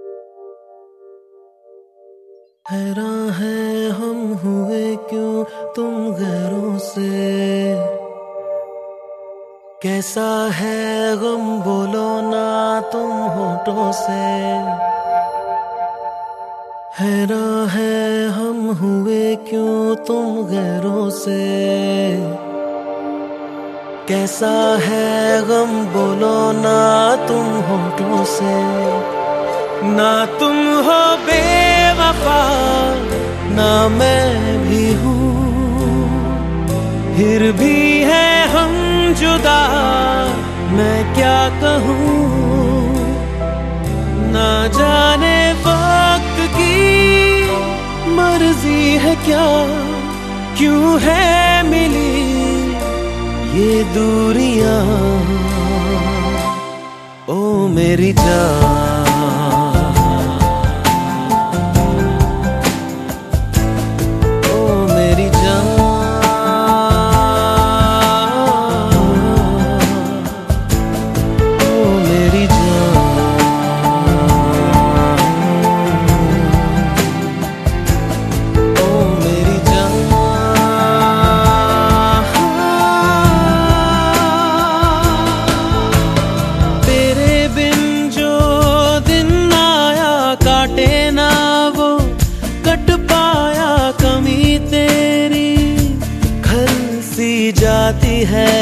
हैरान है हम हुए क्यों तुम गैरों से, कैसा है गम बोलो ना तुम होठों से। हैरान है हम हुए क्यों तुम गैरों से, कैसा है गम बोलो ना तुम होठों से। ना तुम हो बेवफा ना मैं भी हूँ, फिर भी है हम जुदा मैं क्या कहूँ। ना जाने वक्त की मर्जी है क्या, क्यों है मिली ये दूरियां। ओ मेरी जान, जाती है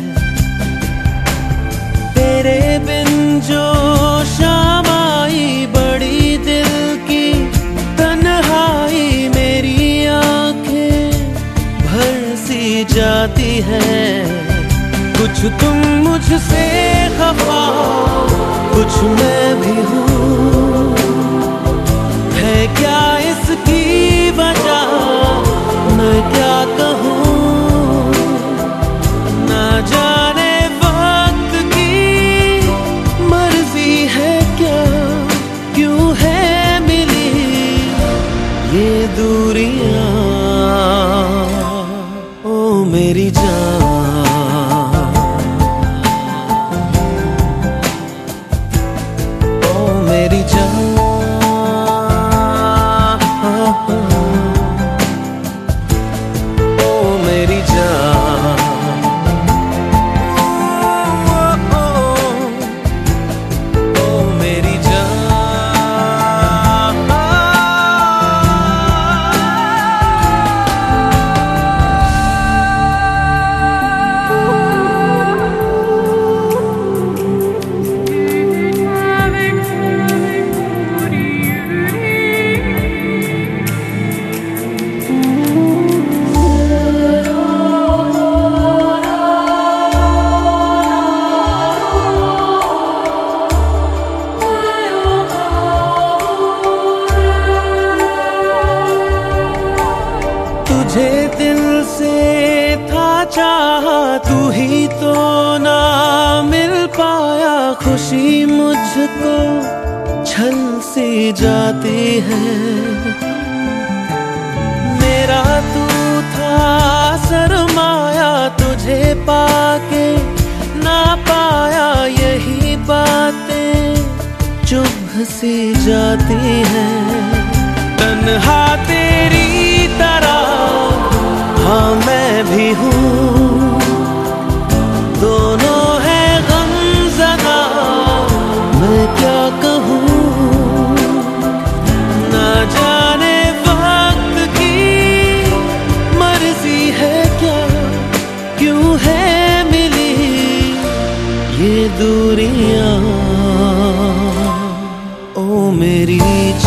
तेरे बिन जो शाम आई बड़ी दिल की तन्हाई। मेरी आंखें भर सी जाती है, कुछ तुम मुझसे खफा कुछ मैं भी हूँ। है क्या इसकी वजह मैं क्या कहूँ। जाने वक्त की मर्जी है क्या, क्यों है मिली ये दूरियां। ओ मेरी जान, ओ मेरी जान, ओ मेरी जान। तुझे दिल से था चाहा तू ही तो ना मिल पाया। खुशी मुझको छल सी जाती है, मेरा तू था सरमाया। तुझे पाके ना पाया यही बातें चुभ सी जाती हैं। तन्हा तेरी तरह हाँ मैं भी हूँ, दोनों है गमज़दा मैं क्या कहूँ। ना जाने वक्त की मर्जी है क्या, क्यों है मिली ये दूरियां। ओ मेरी